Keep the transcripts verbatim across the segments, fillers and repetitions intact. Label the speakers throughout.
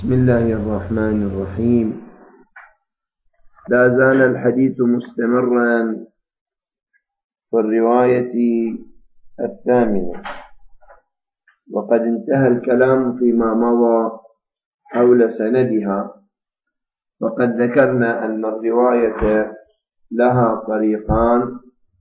Speaker 1: بسم الله الرحمن الرحيم. لا زال الحديث مستمرا في الرواية الثامنة، وقد انتهى الكلام فيما مضى حول سندها، وقد ذكرنا أن الرواية لها طريقان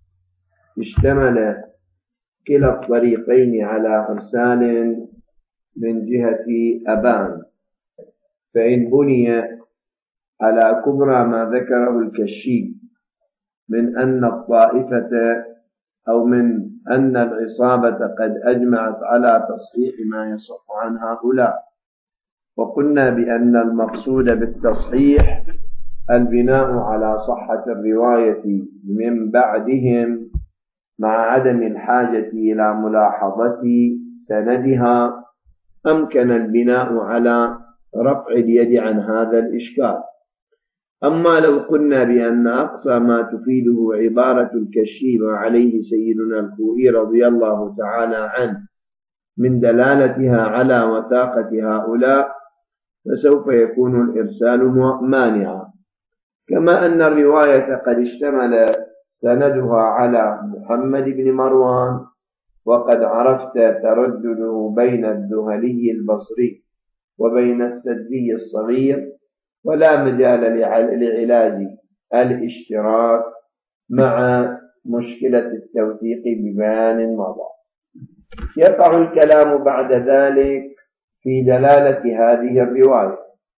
Speaker 1: اشتمل كلا الطريقين على إرسال من جهة أبان، فإن بني على كبرى ما ذكره الكشي من أن الطائفة أو من أن العصابة قد أجمعت على تصحيح ما يصح عن هؤلاء، وقلنا بأن المقصود بالتصحيح البناء على صحة الرواية من بعدهم مع عدم الحاجة إلى ملاحظة سندها، أمكن البناء على رفع اليد عن هذا الإشكال. أما لو قلنا بأن أقصى ما تفيده عبارة الكشي ما عليه سيدنا الخوئي رضي الله تعالى عنه من دلالتها على وثاقة هؤلاء، فسوف يكون الإرسال مانعا، كما أن الرواية قد اشتمل سندها على محمد بن مروان، وقد عرفت تردده بين الذهلي البصري وبين السدي الصغير، ولا مجال لعلاج الاشتراك مع مشكلة التوثيق ببيان مضى. يقع الكلام بعد ذلك في دلالة هذه الرواية،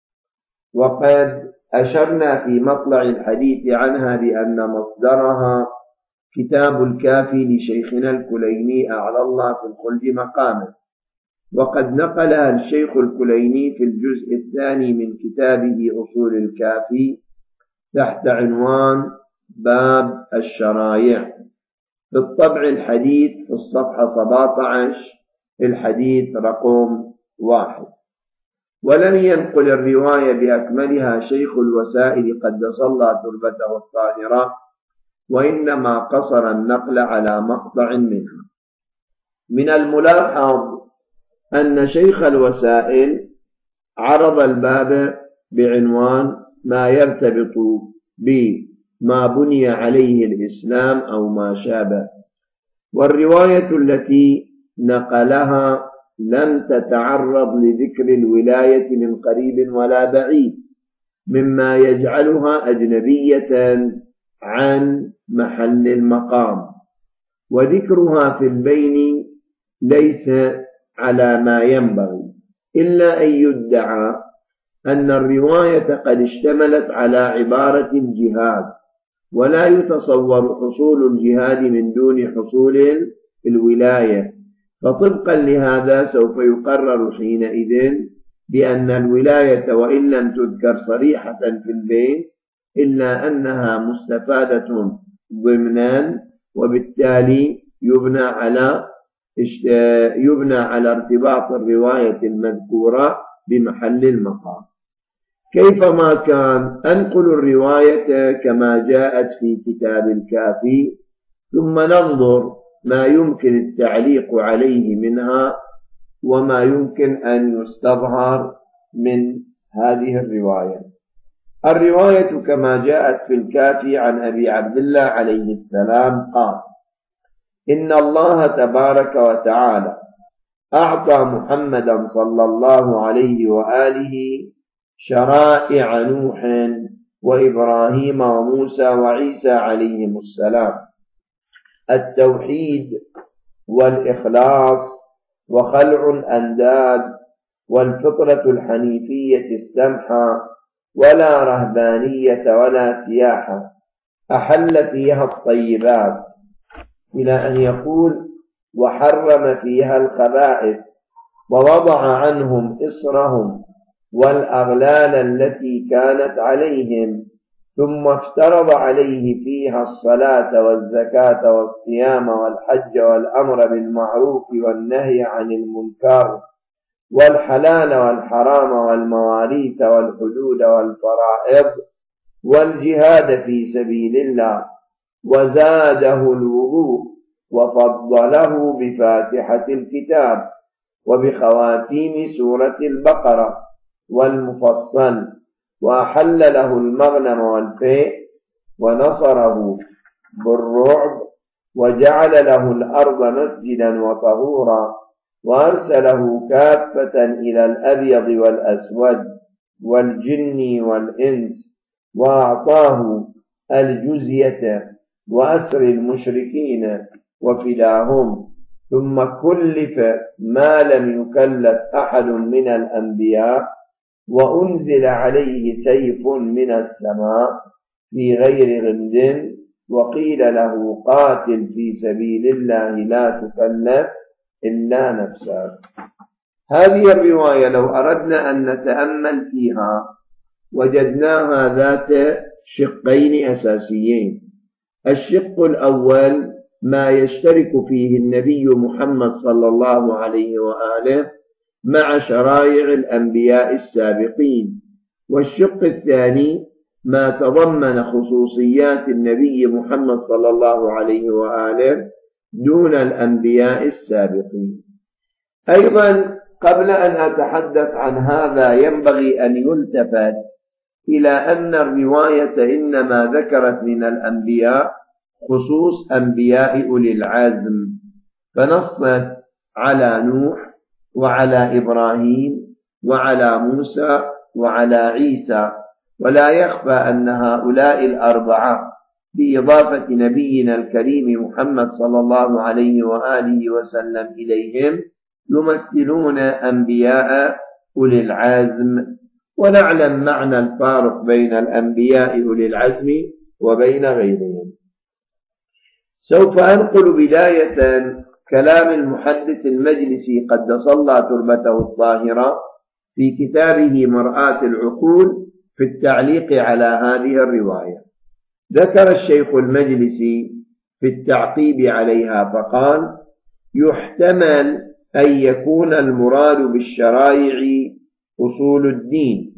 Speaker 1: وقد أشرنا في مطلع الحديث عنها بأن مصدرها كتاب الكافي لشيخنا الكليني أعلى الله في الخلد مقامه، وقد نقلها الشيخ الكليني في الجزء الثاني من كتابه أصول الكافي تحت عنوان باب الشرايع بالطبع الحديث في الصفحة سبعة عشر الحديث رقم واحد. ولم ينقل الرواية بأكملها شيخ الوسائل قدس الله تربته الطاهرة، وإنما قصر النقل على مقطع منها. من الملاحظ أن شيخ الوسائل عرض الباب بعنوان ما يرتبط بما بني عليه الإسلام أو ما شابه، والرواية التي نقلها لم تتعرض لذكر الولاية من قريب ولا بعيد، مما يجعلها أجنبية عن محل المقام، وذكرها في البين ليس على ما ينبغي، إلا أن يدعى أن الرواية قد اشتملت على عبارة الجهاد، ولا يتصور حصول الجهاد من دون حصول الولاية، فطبقا لهذا سوف يقرر حينئذ بأن الولاية وإن لم تذكر صريحة في البين إلا أنها مستفادة ضمنا، وبالتالي يبنى على يبنى على ارتباط الرواية المذكورة بمحل المقام. كيفما كان أنقل الرواية كما جاءت في كتاب الكافي، ثم ننظر ما يمكن التعليق عليه منها وما يمكن أن يستظهر من هذه الرواية. الرواية كما جاءت في الكافي عن أبي عبد الله عليه السلام قال: إن الله تبارك وتعالى أعطى محمدا صلى الله عليه وآله شرائع نوح وإبراهيم وموسى وعيسى عليهم السلام: التوحيد والإخلاص وخلع الأنداد والفطرة الحنيفية السمحة، ولا رهبانية ولا سياحة، أحل فيها الطيبات، إلى أن يقول: وحرم فيها الخبائث، ووضع عنهم إصرهم والأغلال التي كانت عليهم، ثم افترض عليه فيها الصلاة والزكاة والصيام والحج والأمر بالمعروف والنهي عن المنكر والحلال والحرام والمواريث والحدود والفرائض والجهاد في سبيل الله، وزاده الوضوء، وفضله بفاتحة الكتاب وبخواتيم سورة البقرة والمفصل، وأحل له المغنم والفيء، ونصره بالرعب، وجعل له الأرض مسجدا وطهورا، وأرسله كافة إلى الأبيض والأسود والجن والإنس، وأعطاه الجزية وأسر المشركين وفداهم، ثم كلف ما لم يكلف أحد من الأنبياء، وأنزل عليه سيف من السماء في غير غمد، وقيل له قاتل في سبيل الله لا تكلف إلا نفسك. هذه الرواية لو أردنا أن نتأمل فيها وجدناها ذات شقين أساسيين. الشق الأول ما يشترك فيه النبي محمد صلى الله عليه وآله مع شرائع الأنبياء السابقين، والشق الثاني ما تضمن خصوصيات النبي محمد صلى الله عليه وآله دون الأنبياء السابقين. أيضا قبل أن أتحدث عن هذا ينبغي أن يلتفت إلى أن الرواية إنما ذكرت من الأنبياء خصوص أنبياء أولي العزم، فنصت على نوح وعلى إبراهيم وعلى موسى وعلى عيسى، ولا يخفى أن هؤلاء الأربعة بإضافة نبينا الكريم محمد صلى الله عليه وآله وسلم إليهم يمثلون أنبياء أولي العزم. ونعلم معنى الفارق بين الأنبياء أولي العزم وبين غيرهم. سوف أنقل بداية كلام المحدث المجلسي قدس الله تربته الطاهرة في كتابه مرآة العقول في التعليق على هذه الرواية. ذكر الشيخ المجلسي في التعقيب عليها فقال: يحتمل أن يكون المراد بالشرائع أصول الدين.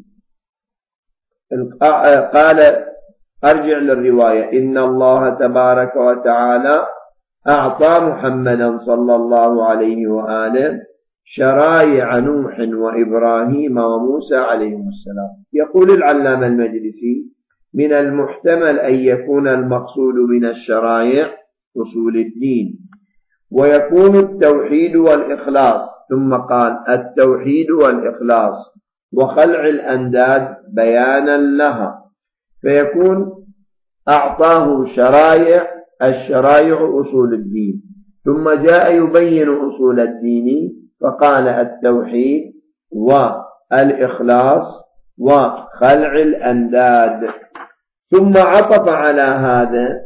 Speaker 1: قال أرجع للرواية: إن الله تبارك وتعالى أعطى محمدا صلى الله عليه وآله شرائع نوح وإبراهيم وموسى عليهم السلام. يقول العلامة المجلسي: من المحتمل أن يكون المقصود من الشرائع أصول الدين، ويكون التوحيد والإخلاص. ثم قال: التوحيد والإخلاص وخلع الأنداد بيانا لها، فيكون أعطاه شرائع، الشرائع أصول الدين، ثم جاء يبين أصول الدين فقال: التوحيد والإخلاص وخلع الأنداد. ثم عطف على هذا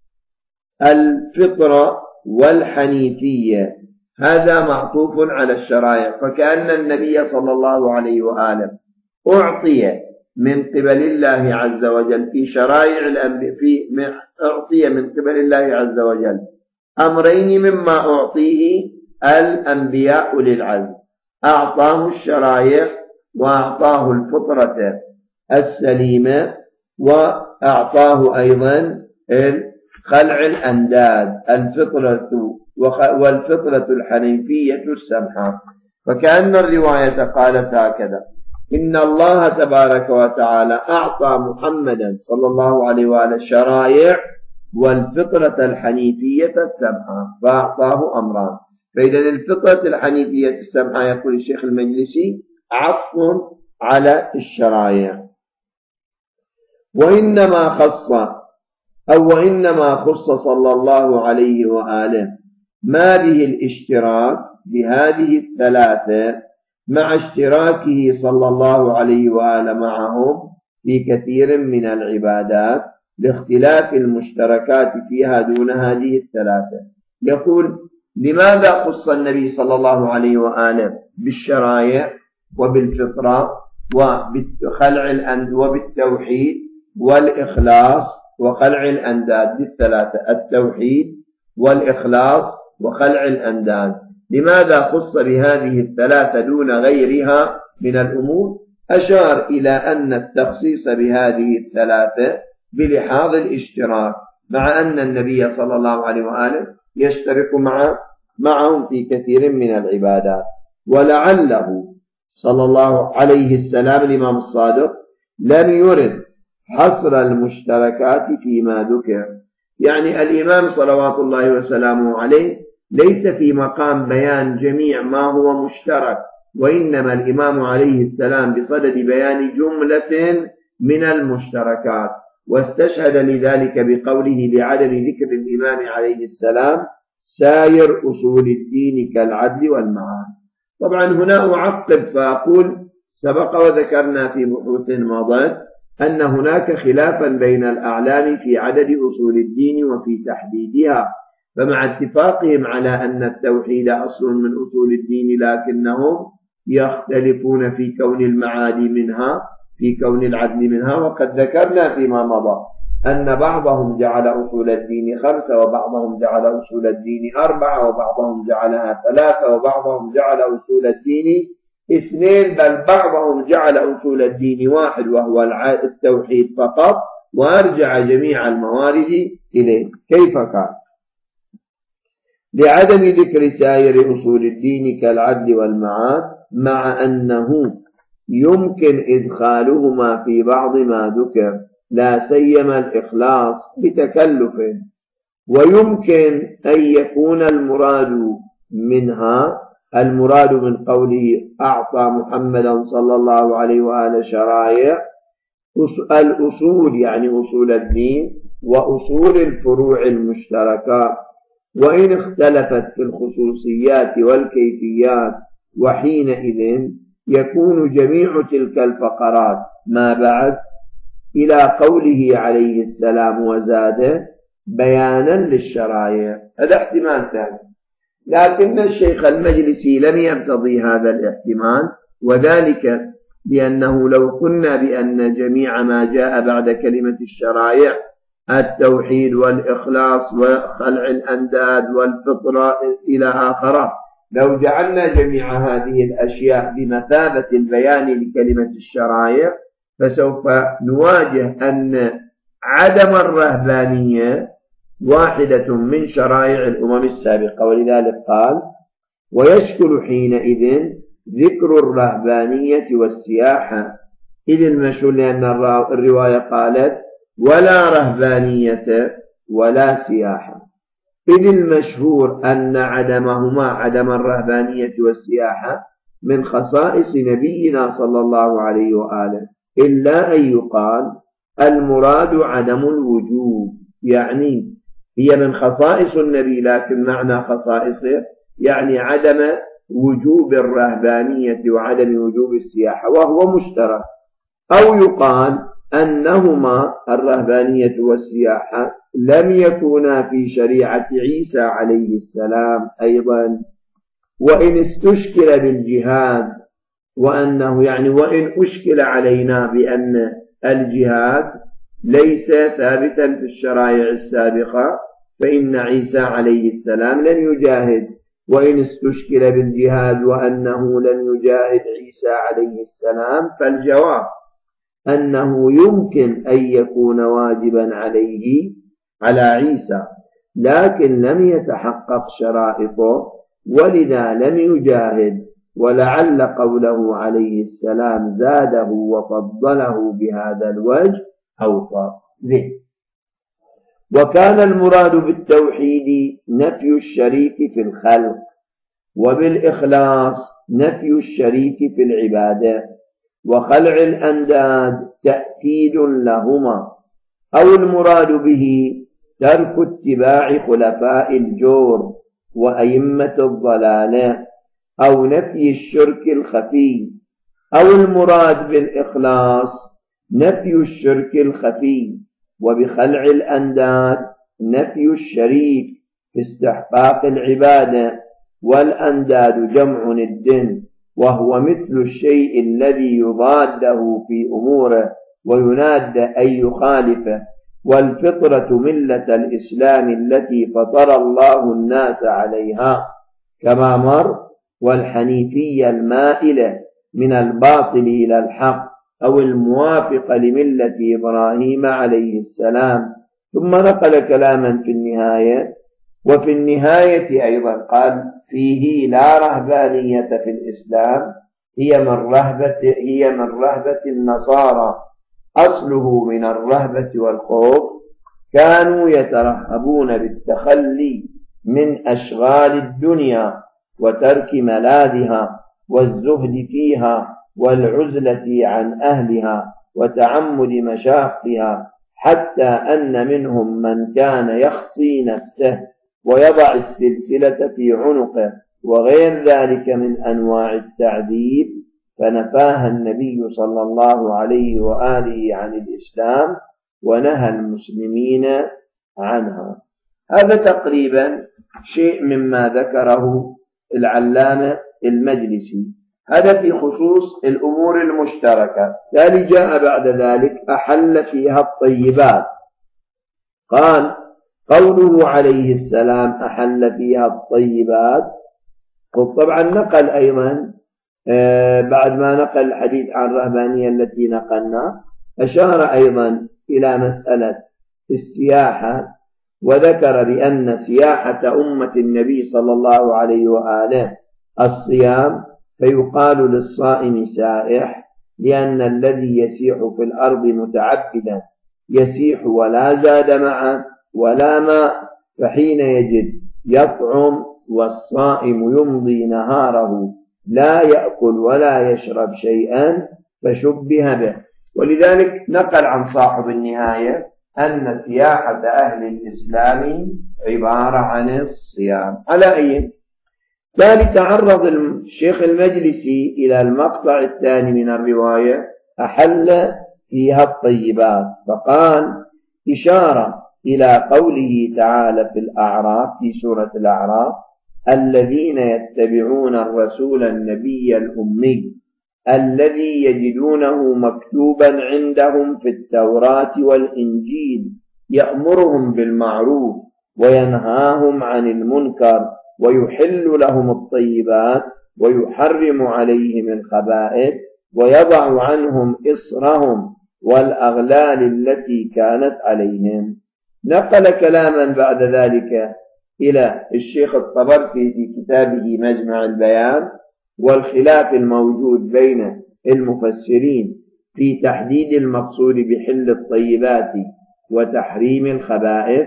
Speaker 1: الفطرة والحنيفية، هذا معطوف على الشرائع، فكأن النبي صلى الله عليه وآله أعطي من قبل الله عز وجل في شرائع الأنبياء، في أعطي من قبل الله عز وجل أمرين مما أعطيه الأنبياء للعزم: أعطاه الشرائع وأعطاه الفطرة السليمة، وأعطاه أيضا خلع الأنداد، الفطرة والفطرة الحنيفية السمحة. فكأن الرواية قالت هكذا: إن الله تبارك وتعالى أعطى محمدا صلى الله عليه وآله الشرائع والفطرة الحنيفية السمحة، فأعطاه أمران. فإذا الفطرة الحنيفية السمحة يقول الشيخ المجلسي عطف على الشرائع. وإنما خص أو وإنما خص صلى الله عليه وآله ما به الاشتراك بهذه الثلاثة مع اشتراكه صلى الله عليه وآله معهم في كثير من العبادات لاختلاف المشتركات فيها دون هذه الثلاثة. يقول: لماذا خص النبي صلى الله عليه وآله بالشرائع وبالفطرة وبخلع الأنداد وبالتوحيد والإخلاص وخلع الأنداد بالثلاثة، التوحيد والإخلاص وخلع الأنداد؟ لماذا خص بهذه الثلاثة دون غيرها من الأمور؟ أشار إلى أن التخصيص بهذه الثلاثة بلحاظ الاشتراك، مع أن النبي صلى الله عليه وآله يشترك مع معهم في كثير من العبادات. ولعله صلى الله عليه السلام الإمام الصادق لم يرد حصر المشتركات فيما ذكر، يعني الإمام صلوات الله وسلامه عليه ليس في مقام بيان جميع ما هو مشترك، وإنما الإمام عليه السلام بصدد بيان جملة من المشتركات، واستشهد لذلك بقوله لعدم ذكر الإمام عليه السلام سائر أصول الدين كالعدل والمعاد. طبعا هنا أعقب فأقول سبق وذكرنا في بحوث مضت أن هناك خلافا بين الأعلام في عدد أصول الدين وفي تحديدها، فمع اتفاقهم على أن التوحيد أصل من أصول الدين لكنهم يختلفون في كون المعاد منها في كون العدل منها. وقد ذكرنا فيما مضى أن بعضهم جعل أصول الدين خمسة، وبعضهم جعل أصول الدين أربعة، وبعضهم جعلها ثلاثة، وبعضهم جعل أصول الدين اثنين، بل بعضهم جعل أصول الدين واحد وهو التوحيد فقط، وأرجع جميع الموارد إليه. كيف كان؟ لعدم ذكر سائر أصول الدين كالعدل والمعاد، مع أنه يمكن إدخالهما في بعض ما ذكر لا سيما الإخلاص بتكلف، ويمكن أن يكون المراد منها المراد من قوله أعطى محمدا صلى الله عليه وآله شرائع الأصول، يعني أصول الدين وأصول الفروع المشتركة، وإن اختلفت في الخصوصيات والكيفيات، وحينئذ يكون جميع تلك الفقرات ما بعد إلى قوله عليه السلام وزاده بيانا للشرائع. هذا احتمال ثاني، لكن الشيخ المجلسي لم يرتضي هذا الاحتمال، وذلك لأنه لو قلنا بأن جميع ما جاء بعد كلمة الشرائع التوحيد والإخلاص وخلع الأنداد والفطرة إلى آخره، لو جعلنا جميع هذه الأشياء بمثابة البيان لكلمة الشرائع فسوف نواجه أن عدم الرهبانية واحدة من شرائع الأمم السابقة، ولذلك قال ويشكل حينئذ ذكر الرهبانية والسياحة، إذ المشهور لأن الرواية قالت ولا رهبانية ولا سياحة، إذ المشهور أن عدمهما عدم الرهبانية والسياحة من خصائص نبينا صلى الله عليه وآله، إلا أن يقال المراد عدم الوجوب، يعني هي من خصائص النبي لكن معنى خصائصه يعني عدم وجوب الرهبانية وعدم وجوب السياحة وهو مشترك، أو يقال أنهما الرهبانية والسياحة لم يكونا في شريعة عيسى عليه السلام أيضا، وإن استشكل بالجهاد، وأنه يعني وإن أشكل علينا بأن الجهاد ليس ثابتا في الشرائع السابقة فإن عيسى عليه السلام لن يجاهد، وإن استشكل بالجهاد وأنه لن يجاهد عيسى عليه السلام فالجواب أنه يمكن أن يكون واجبا عليه على عيسى لكن لم يتحقق شرائطه ولذا لم يجاهد، ولعل قوله عليه السلام زاده وفضله بهذا الوجه أوفى. زين. وكان المراد بالتوحيد نفي الشريك في الخلق، وبالإخلاص نفي الشريك في العبادة، وخلع الأنداد تأكيد لهما، أو المراد به ترك اتباع خلفاء الجور وأئمة الضلالة، أو نفي الشرك الخفي، أو المراد بالإخلاص نفي الشرك الخفي، وبخلع الأنداد نفي الشريك في استحقاق العبادة، والأنداد جمع الدن وهو مثل الشيء الذي يضاده في أموره ويناد أن يخالفه، والفطرة ملة الإسلام التي فطر الله الناس عليها كما مر، والحنيفية المائلة من الباطل إلى الحق، أو الموافقة لملة إبراهيم عليه السلام. ثم نقل كلاما في النهاية، وفي النهاية أيضا قال فيه لا رهبانية في الإسلام هي من رهبة هي من رهبة النصارى، أصله من الرهبة والخوف، كانوا يترهبون بالتخلي من أشغال الدنيا وترك ملاذها والزهد فيها والعزلة عن أهلها وتعمد مشاقها، حتى أن منهم من كان يخصي نفسه ويضع السلسلة في عنقه وغير ذلك من أنواع التعذيب، فنفاها النبي صلى الله عليه وآله عن الإسلام ونهى المسلمين عنها. هذا تقريبا شيء مما ذكره العلامة المجلسي، هذا في خصوص الأمور المشتركة. تالي جاء بعد ذلك أحل فيها الطيبات، قال قوله عليه السلام أحل فيها الطيبات، طبعا نقل أيضا بعد ما نقل الحديث عن الرهبانية التي نقلنا، أشار أيضا إلى مسألة السياحة، وذكر بأن سياحة أمة النبي صلى الله عليه وآله الصيام، فيقال للصائم سائح، لأن الذي يسيح في الأرض متعبدا يسيح ولا زاد معه ولا ماء، فحين يجد يطعم، والصائم يمضي نهاره لا يأكل ولا يشرب شيئا، فشبه به. ولذلك نقل عن صاحب النهاية أن سياحة أهل الإسلام عبارة عن الصيام. على أي ذلك تعرض الشيخ المجلسي إلى المقطع الثاني من الرواية أحل فيها الطيبات، فقال إشارة إلى قوله تعالى في الأعراف في سورة الأعراف: الذين يتبعون الرسول النبي الأمي الذي يجدونه مكتوبا عندهم في التوراة والإنجيل يأمرهم بالمعروف وينهاهم عن المنكر ويحل لهم الطيبات ويحرم عليهم الخبائث ويضع عنهم إصرهم والأغلال التي كانت عليهم. نقل كلاما بعد ذلك إلى الشيخ الطبرسي في كتابه مجمع البيان، والخلاف الموجود بين المفسرين في تحديد المقصود بحل الطيبات وتحريم الخبائث،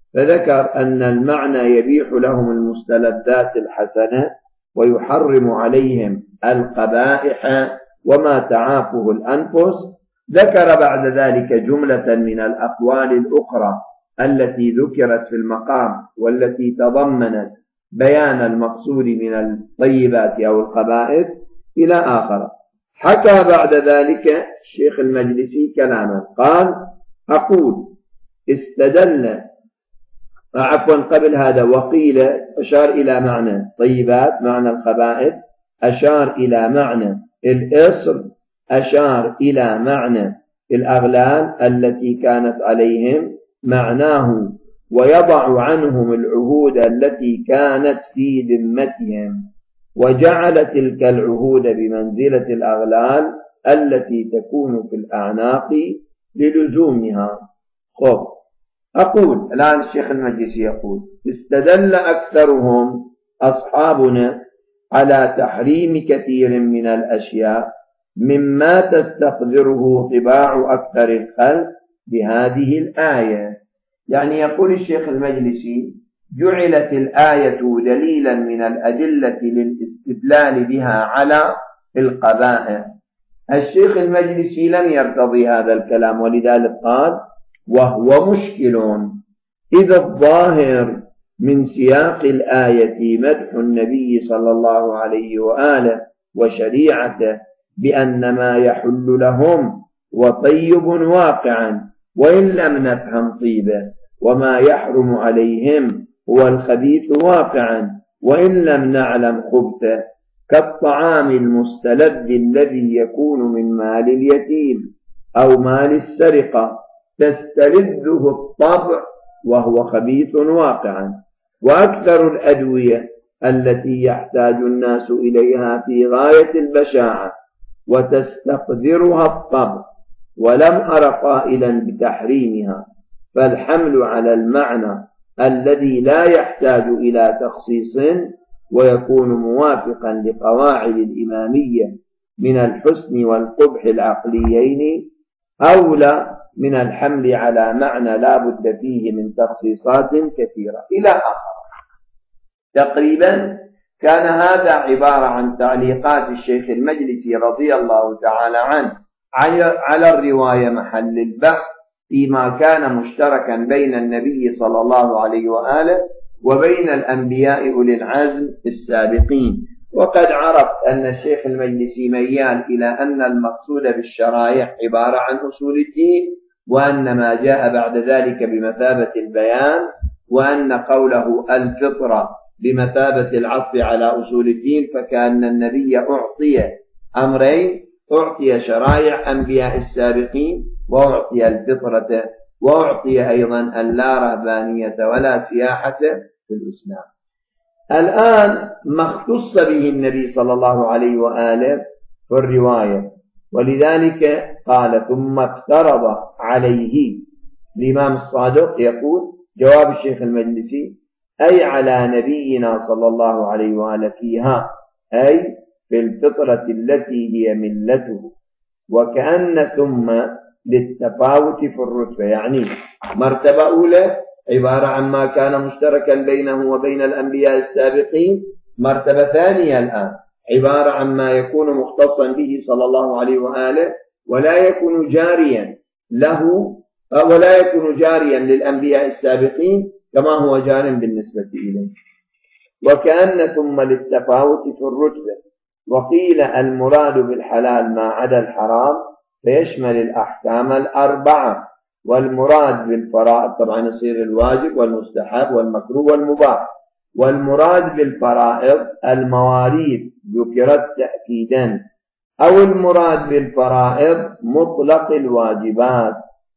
Speaker 1: فذكر أن المعنى يبيح لهم المستلذات الحسنة ويحرم عليهم القبائح وما تعافه الأنفس. ذكر بعد ذلك جملة من الأقوال الأخرى التي ذكرت في المقام والتي تضمنت بيان المقصود من الطيبات أو الخبائث إلى آخر. حكى بعد ذلك الشيخ المجلسي كلاما، قال: أقول استدل عفوا قبل هذا وقيل أشار إلى معنى طيبات معنى الخبائث، أشار إلى معنى الإصر، أشار إلى معنى الأغلال التي كانت عليهم، معناه ويضع عنهم العهود التي كانت في ذمتهم، وجعل تلك العهود بمنزلة الأغلال التي تكون في الأعناق للزومها. خب أقول الآن الشيخ المجلسي يقول: استدل أكثرهم أصحابنا على تحريم كثير من الأشياء مما تستقدره طباع أكثر الخلق بهذه الآية. يعني يقول الشيخ المجلسي: جعلت الآية دليلا من الأدلة للاستدلال بها على القبائح. الشيخ المجلسي لم يرتضي هذا الكلام، ولذلك قال: وهو مشكل، إذا الظاهر من سياق الآية مدح النبي صلى الله عليه وآله وشريعته بأن ما يحل لهم وطيب واقعا، وإن لم نفهم طيبه، وما يحرم عليهم هو الخبيث واقعا، وإن لم نعلم خبثه، كالطعام المستلذ الذي يكون من مال اليتيم أو مال السرقة تستلذه الطبع وهو خبيث واقعا. وأكثر الأدوية التي يحتاج الناس إليها في غاية البشاعة وتستقدرها الطبع، ولم أر قائلا بتحريمها، فالحمل على المعنى الذي لا يحتاج إلى تخصيص ويكون موافقا لقواعد الإمامية من الحسن والقبح العقليين أولى من الحمل على معنى لا بد فيه من تخصيصات كثيرة إلى آخر. تقريبا كان هذا عبارة عن تعليقات الشيخ المجلسي رضي الله تعالى عنه على الرواية محل البحث فيما كان مشتركا بين النبي صلى الله عليه وآله وبين الأنبياء أولي العزم السابقين. وقد عرفت أن الشيخ المجلسي ميال إلى أن المقصود بالشرائع عبارة عن أصول الدين، وأن ما جاء بعد ذلك بمثابة البيان، وأن قوله الفطرة بمثابة العطف على أصول الدين، فكأن النبي أعطي أمرين: أعطي شرائع أنبياء السابقين، وأعطي الفطرة، وأعطي أيضا اللا رهبانية ولا سياحة في الإسلام. الآن ما اختص به النبي صلى الله عليه وآله في الرواية، ولذلك قال: ثم افترض عليه. الإمام الصادق يقول جواب الشيخ المجلسي: أي على نبينا صلى الله عليه وآله فيها، أي في الفطرة التي هي ملته. وكأن ثم للتفاوت في الرتبة، يعني مرتبة أولى عبارة عن ما كان مشتركا بينه وبين الأنبياء السابقين، مرتبة ثانية الآن عبارة عن ما يكون مختصا به صلى الله عليه وآله ولا يكون جاريا له ولا يكون جاريا للأنبياء السابقين كما هو جار بالنسبة إليه. وكأن ثم للتفاوت في الرتبة. وقيل المراد بالحلال ما عدا الحرام، فيشمل الأحكام الأربعة. والمراد بالفرائض طبعا يصير الواجب والمستحب والمكروه والمباح. والمراد بالفرائض المواريث ذكرت تأكيدا، أو المراد بالفرائض مطلق الواجبات.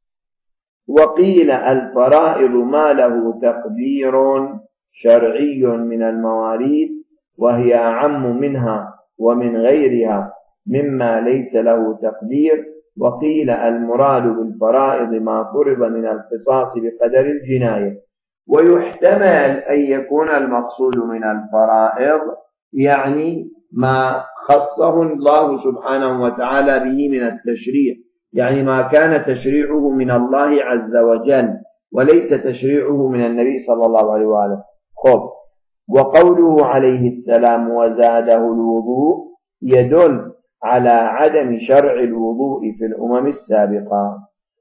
Speaker 1: وقيل الفرائض ما له تقدير شرعي من المواريث، وهي أعم منها ومن غيرها مما ليس له تقدير. وقيل المراد بالفرائض ما فرض من القصاص بقدر الجناية. ويحتمل أن يكون المقصود من الفرائض يعني ما خصه الله سبحانه وتعالى به من التشريع، يعني ما كان تشريعه من الله عز وجل وليس تشريعه من النبي صلى الله عليه وآله. خب. وقوله عليه السلام وزاده الوضوء يدل على عدم شرع الوضوء في الأمم السابقة،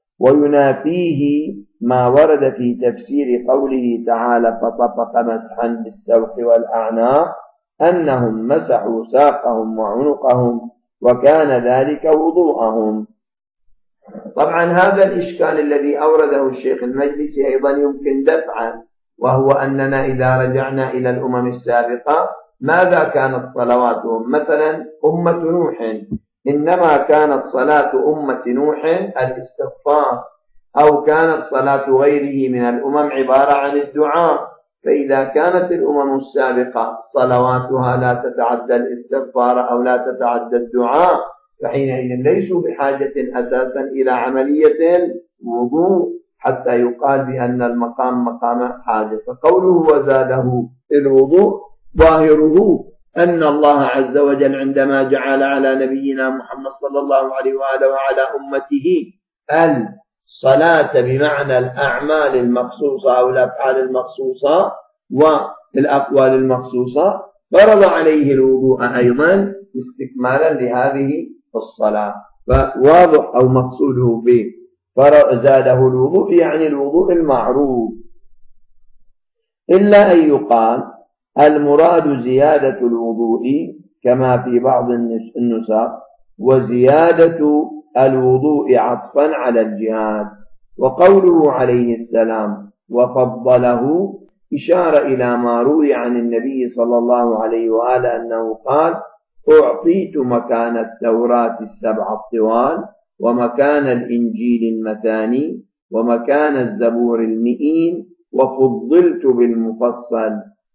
Speaker 1: وينافيه ما ورد في تفسير قوله تعالى فطفق مسحا بالسوق والأعناق أنهم مسحوا ساقهم وعنقهم وكان ذلك وضوءهم. طبعا هذا الإشكال الذي أورده الشيخ المجلسي أيضا يمكن دفعا، وهو أننا إذا رجعنا إلى الأمم السابقة ماذا كانت صلواتهم؟ مثلا أمة نوح، إنما كانت صلاة أمة نوح الاستغفار، أو كانت صلاة غيره من الأمم عبارة عن الدعاء. فإذا كانت الأمم السابقة صلواتها لا تتعدى الاستغفار أو لا تتعدى الدعاء، فحينئذ ليسوا بحاجة أساسا إلى عملية الوضوء حتى يقال بأن المقام مقام حاجة. فقوله وزاده الوضوء ظاهره أن الله عز وجل عندما جعل على نبينا محمد صلى الله عليه وآله وعلى أمته الصلاة بمعنى الأعمال المخصوصة أو الأفعال المخصوصة والأقوال المخصوصة، فرض عليه الوضوء أيضا استكمالا لهذه الصلاة. فواضح أو مقصوده به فزاده الوضوء يعني الوضوء المعروف. إلا أن يقال المراد زيادة الوضوء كما في بعض النسخ، وزيادة الوضوء عطفا على الجهاد. وقوله عليه السلام وفضله إشارة إلى ما روي عن النبي صلى الله عليه وآله أنه قال أعطيت مكان التوراة السبع الطوال، ومكان الإنجيل المثاني، ومكان الزبور المئين، وفضلت بالمفصل.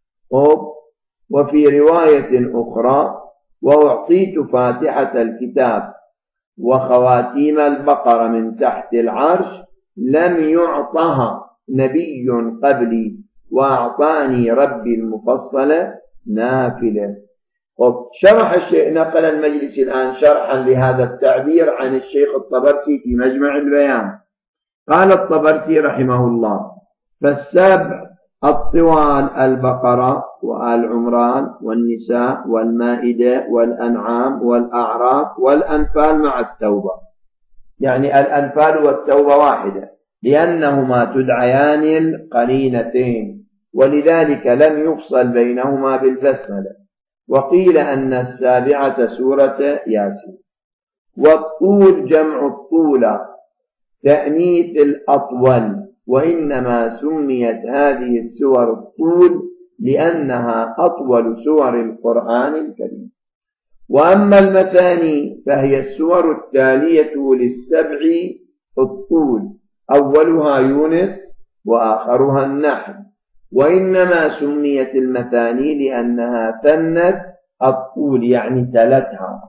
Speaker 1: وفي رواية أخرى وأعطيت فاتحة الكتاب وخواتيم البقرة من تحت العرش لم يعطها نبي قبلي، وأعطاني ربي المفصل نافلة. شرح الشيخ، نقل المجلسي الآن شرحا لهذا التعبير عن الشيخ الطبرسي في مجمع البيان. قال الطبرسي رحمه الله: فالسبع الطوال البقرة وآل عمران والنساء والمائدة والأنعام والأعراف والأنفال مع التوبة، يعني الأنفال والتوبة واحدة لأنهما تدعيان القرينتين، ولذلك لم يفصل بينهما بالبسملة. وقيل أن السابعة سورة ياسين. والطول جمع الطولة تأنيث الأطول، وإنما سميت هذه السور الطول لأنها أطول سور القرآن الكريم. وأما المثاني فهي السور التالية للسبع الطول، أولها يونس وآخرها النحل، وإنما سميت المثاني لأنها ثنت الطول يعني تلتها.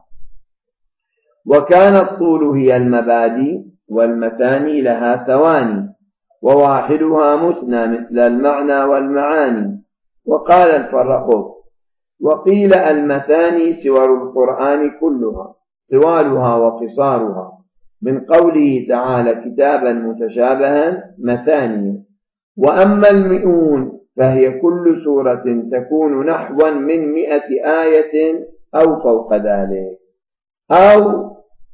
Speaker 1: وكان الطول هي المبادئ والمثاني لها ثواني، وواحدها مثنى مثل المعنى والمعاني. وقال الفرخوف: وقيل المثاني سور القرآن كلها طوالها وقصارها، من قوله تعالى: كتابا متشابها مثانية. وأما المئون فهي كل سورة تكون نحوا من مئة آية أو فوق ذلك، أو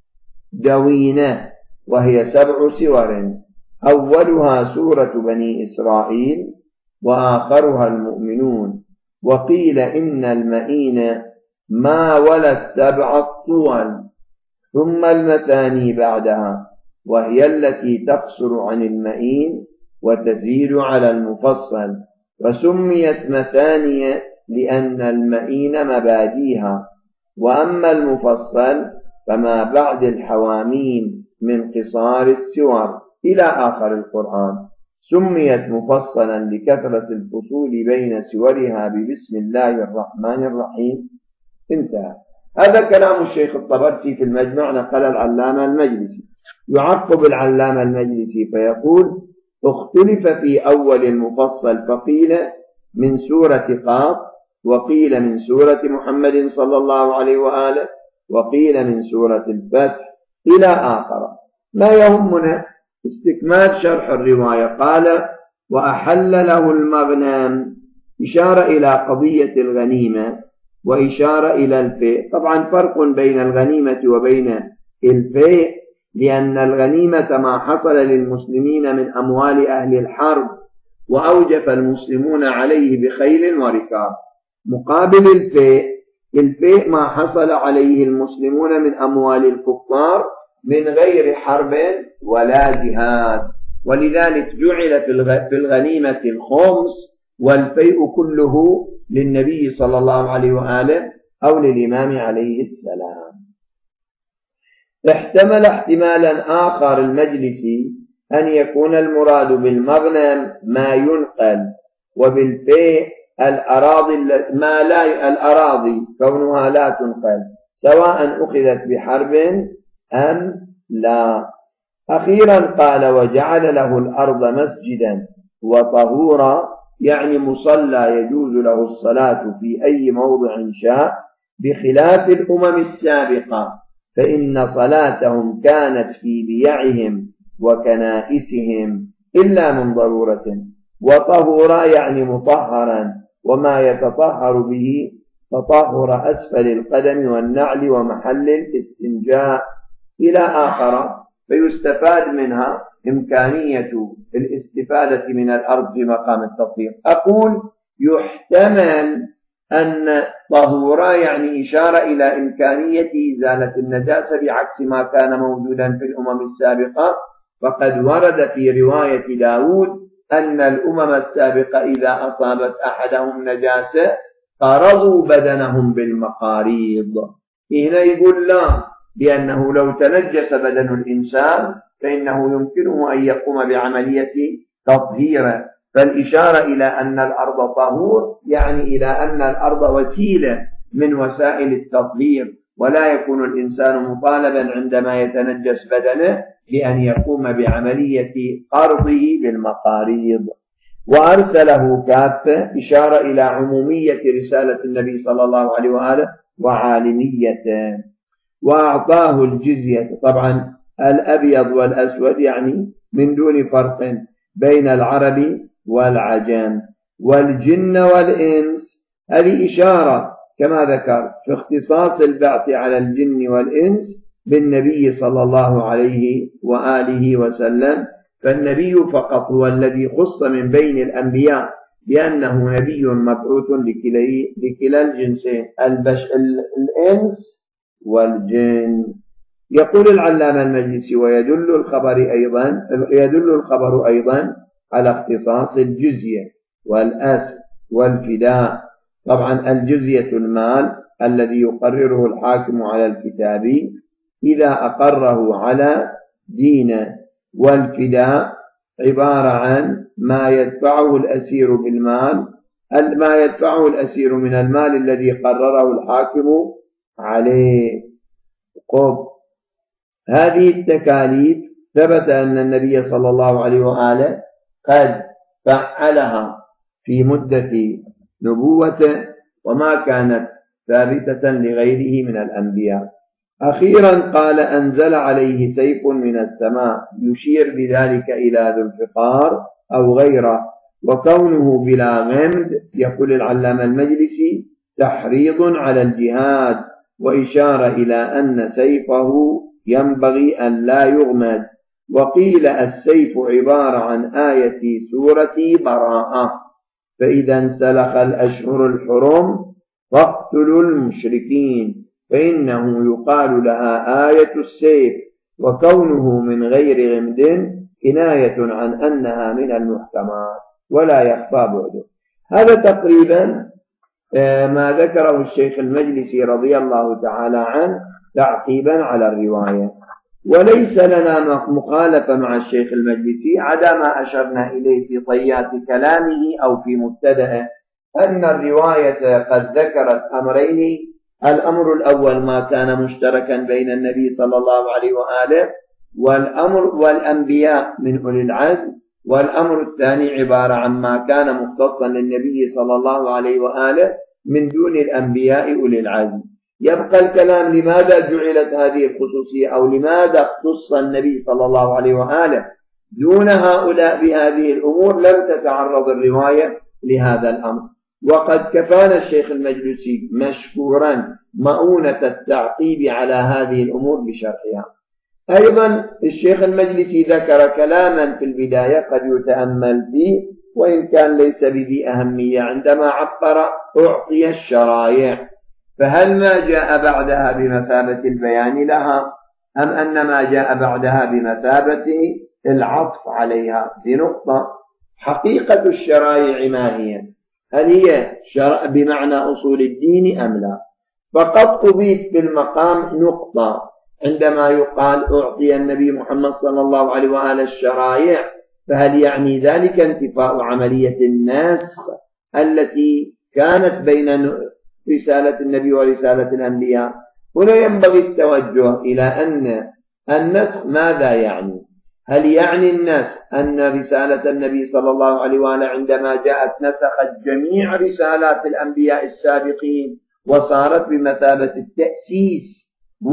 Speaker 1: دوينة وهي سبع سور، أولها سورة بني إسرائيل وآخرها المؤمنون. وقيل إن المئين ما ولا السبع الطول، ثم المثاني بعدها، وهي التي تقصر عن المئين وتزيد على المفصل، وسميت مثانية لأن المئين مباديها. وأما المفصل فما بعد الحواميم من قصار السور إلى آخر القرآن، سميت مفصلا لكثرة الفصول بين سورها ببسم الله الرحمن الرحيم. انتهى. هذا كلام الشيخ الطبرسي في المجمع، نقل العلامة المجلسي. يعقب العلامة المجلسي فيقول: اختلف في أول المفصل، فقيل من سورة قاف، وقيل من سورة محمد صلى الله عليه وآله، وقيل من سورة الفتح إلى آخر. ما يهمنا استكمال شرح الرواية. قال: وأحل له المغنم، إشارة إلى قضية الغنيمة وإشارة إلى الفيء. طبعا فرق بين الغنيمة وبين الفيء، لأن الغنيمة ما حصل للمسلمين من أموال أهل الحرب وأوجف المسلمون عليه بخيل وركاب، مقابل الفيء، الفيء ما حصل عليه المسلمون من أموال الكفار من غير حرب ولا جهاد، ولذلك جعل في الغنيمة الخمس والفيء كله للنبي صلى الله عليه وآله أو للإمام عليه السلام. احتمل احتمالا آخر المجلسي أن يكون المراد بالمغنم ما ينقل، وبالفيء الأراضي ما لا الأراضي كونها لا تنقل، سواء أخذت بحرب أم لا. أخيرا قال: وجعل له الأرض مسجدا وطهورا، يعني مصلى يجوز له الصلاة في أي موضع شاء، بخلاف الأمم السابقة فإن صلاتهم كانت في بيعهم وكنائسهم إلا من ضرورة. وطهورا يعني مطهرا، وما يتطهر به تطهر أسفل القدم والنعل ومحل الاستنجاء إلى آخر. فيستفاد منها إمكانية الاستفادة من الأرض في مقام التطهير. أقول يحتمل أن طهورا يعني إشارة إلى إمكانية إزالة النجاسة بعكس ما كان موجودا في الأمم السابقة، فقد ورد في رواية داود أن الأمم السابقة إذا أصابت أحدهم نجاسة قرضوا بدنهم بالمقاريض. هنا يقول لا، لأنه لو تنجس بدن الإنسان فإنه يمكنه أن يقوم بعملية تطهير. فالإشارة إلى أن الأرض طهور يعني إلى أن الأرض وسيلة من وسائل التطهير، ولا يكون الإنسان مطالبا عندما يتنجس بدنه لأن يقوم بعملية قرضه بالمقاريض. وأرسله كافة، إشارة إلى عمومية رسالة النبي صلى الله عليه وآله وعالمية، وأعطاه الجزية. طبعا الأبيض والأسود يعني من دون فرق بين العرب والعجم، والجن والإنس هذه إشارة كما ذكر في اختصاص البعث على الجن والإنس بالنبي صلى الله عليه وآله وسلم، فالنبي فقط هو الذي خص من بين الأنبياء بأنه نبي مبعوث لكلا الجنسين الإنس والجن. يقول العلامة المجلسي: ويدل الخبر أيضا يدل الخبر أيضا على اختصاص الجزية والأسر والفداء. طبعا الجزية المال الذي يقرره الحاكم على الكتاب إذا أقره على دينه، والفداء عبارة عن ما يدفعه الأسير بالمال ما يدفعه الأسير من المال الذي قرره الحاكم عليه. قب هذه التكاليف ثبت أن النبي صلى الله عليه وآله قد فعلها في مدة نبوته، وما كانت ثابتة لغيره من الأنبياء. أخيرا قال: أنزل عليه سيف من السماء، يشير بذلك إلى ذو الفقار أو غيره. وكونه بلا غمد يقول العلامة المجلسي تحريض على الجهاد، وإشارة إلى أن سيفه ينبغي أن لا يغمد. وقيل السيف عبارة عن آية سورة براءة: فإذا انسلخ الأشهر الحرم فاقتلوا المشركين، فإنه يقال لها آية السيف. وكونه من غير غمد كناية عن أنها من المحكمات ولا يخفى بعده. هذا تقريبا ما ذكره الشيخ المجلسي رضي الله تعالى عنه تعقيبا على الرواية. وليس لنا مخالفة مع الشيخ المجلسي عدا ما أشرنا إليه في طيات كلامه أو في مبتدأه، أن الرواية قد ذكرت أمرين: الأمر الأول ما كان مشتركا بين النبي صلى الله عليه وآله والأمر والأنبياء من أولي العزم، والأمر الثاني عبارة عن ما كان مختصا للنبي صلى الله عليه وآله من دون الأنبياء أولي العزم. يبقى الكلام لماذا جعلت هذه الخصوصية، أو لماذا اختص النبي صلى الله عليه وآله دون هؤلاء بهذه الأمور. لم تتعرض الرواية لهذا الأمر، وقد كفانا الشيخ المجلسي مشكورا مؤونة التعقيب على هذه الأمور بشرحها. أيضا الشيخ المجلسي ذكر كلاما في البداية قد يتأمل فيه، وإن كان ليس بذي أهمية، عندما عبر أعطي الشرائع، فهل ما جاء بعدها بمثابة البيان لها، أم أن ما جاء بعدها بمثابة العطف عليها؟ بنقطة: حقيقة الشرائع ما هي؟ هل هي بمعنى أصول الدين أم لا؟ فقد أضيف في المقام نقطة عندما يقال أعطي النبي محمد صلى الله عليه وآله الشرائع، فهل يعني ذلك انتفاء عملية النسخ التي كانت بين رسالة النبي ورسالة الأنبياء؟ هنا ينبغي التوجه إلى أن النسخ ماذا يعني؟ هل يعني النسخ أن رسالة النبي صلى الله عليه وآله عندما جاءت نسخت جميع رسالات الأنبياء السابقين وصارت بمثابة التأسيس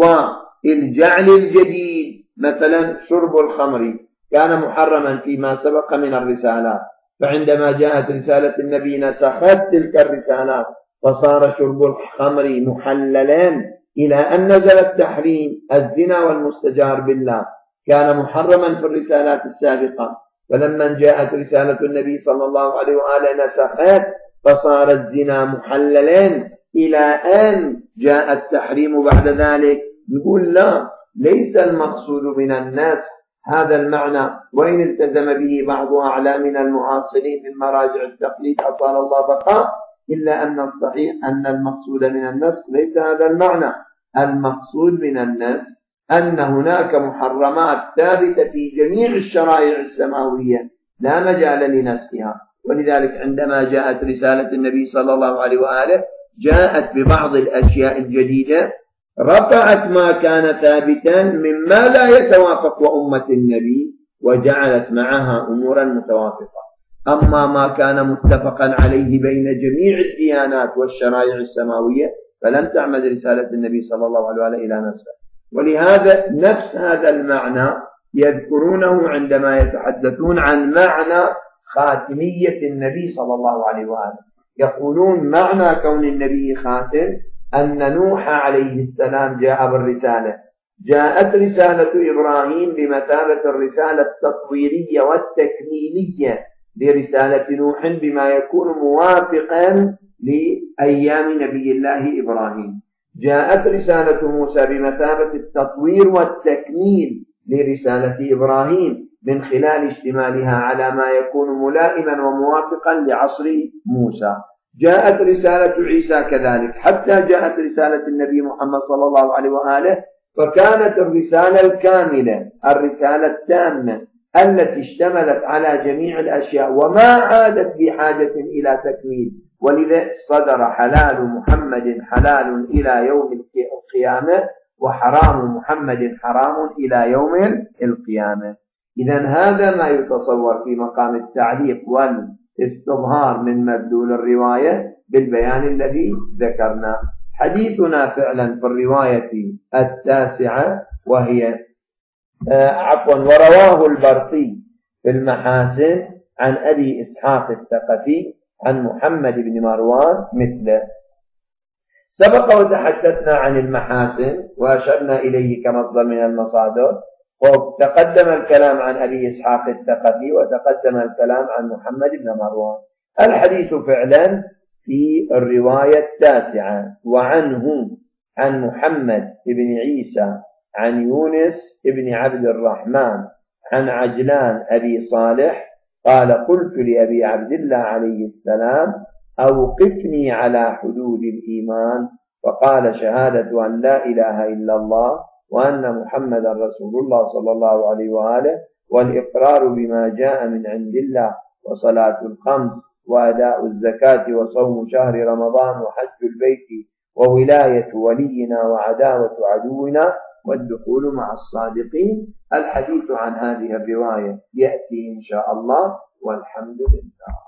Speaker 1: والجعل الجديد؟ مثلا شرب الخمر كان محرما فيما سبق من الرسالات، فعندما جاءت رسالة النبي نسخت تلك الرسالات فصار شرب الخمر محللا، إلى أن نزل التحريم. الزنا والمستجار بالله كان محرما في الرسالات السابقة، فلما جاءت رسالة النبي صلى الله عليه وآله نسخت فصار الزنا محللا، إلى أن جاء التحريم بعد ذلك. نقول لا، ليس المقصود من النسخ هذا المعنى، وإن التزم به بعض أعلامنا المعاصرين من مراجع التقليد أطال الله بقاء، إلا أن الصحيح أن المقصود من النسخ ليس هذا المعنى. المقصود من النسخ أن هناك محرمات ثابتة في جميع الشرائع السماوية لا مجال لنسخها، ولذلك عندما جاءت رسالة النبي صلى الله عليه وآله جاءت ببعض الأشياء الجديدة، رفعت ما كان ثابتا مما لا يتوافق وأمة النبي وجعلت معها أمورا متوافقة. أما ما كان متفقا عليه بين جميع الديانات والشرائع السماوية فلم تعمد رسالة النبي صلى الله عليه وآله إلى نسخه. ولهذا نفس هذا المعنى يذكرونه عندما يتحدثون عن معنى خاتمية النبي صلى الله عليه وآله. يقولون معنى كون النبي خاتم أن نوح عليه السلام جاء بالرسالة، جاءت رسالة إبراهيم بمثابة الرسالة التطويرية والتكميلية لرسالة نوح بما يكون موافقا لأيام نبي الله إبراهيم، جاءت رسالة موسى بمثابة التطوير والتكميل لرسالة إبراهيم من خلال اشتمالها على ما يكون ملائما وموافقا لعصر موسى، جاءت رسالة عيسى كذلك، حتى جاءت رسالة النبي محمد صلى الله عليه وآله، فكانت الرسالة الكاملة الرسالة التامة التي اشتملت على جميع الأشياء وما عادت بحاجة إلى تكميل. ولذا صدر حلال محمد حلال إلى يوم القيامة، وحرام محمد حرام إلى يوم القيامة. إذن هذا ما يتصور في مقام التعليق والاستظهار من مدلول الرواية بالبيان الذي ذكرنا. حديثنا فعلا في الرواية التاسعة وهي آه عفوا ورواه البرقي في المحاسن عن أبي إسحاق الثقفي عن محمد بن مروان مثله. سبق وتحدثنا عن المحاسن وأشرنا إليه كمصدر من المصادر، وتقدم الكلام عن أبي إسحاق الثقفي وتقدم الكلام عن محمد بن مروان. الحديث فعلا في الرواية التاسعة، وعنه عن محمد بن عيسى عن يونس بن عبد الرحمن عن عجلان أبي صالح قال قلت لأبي عبد الله عليه السلام أوقفني على حدود الإيمان، فقال شهادة أن لا إله إلا الله وأن محمد رسول الله صلى الله عليه وآله، والإقرار بما جاء من عند الله، وصلاة الخمس، وأداء الزكاة، وصوم شهر رمضان، وحج البيت، وولاية ولينا، وعداوة عدونا، والدخول مع الصادقين. الحديث عن هذه الرواية يأتي إن شاء الله، والحمد لله.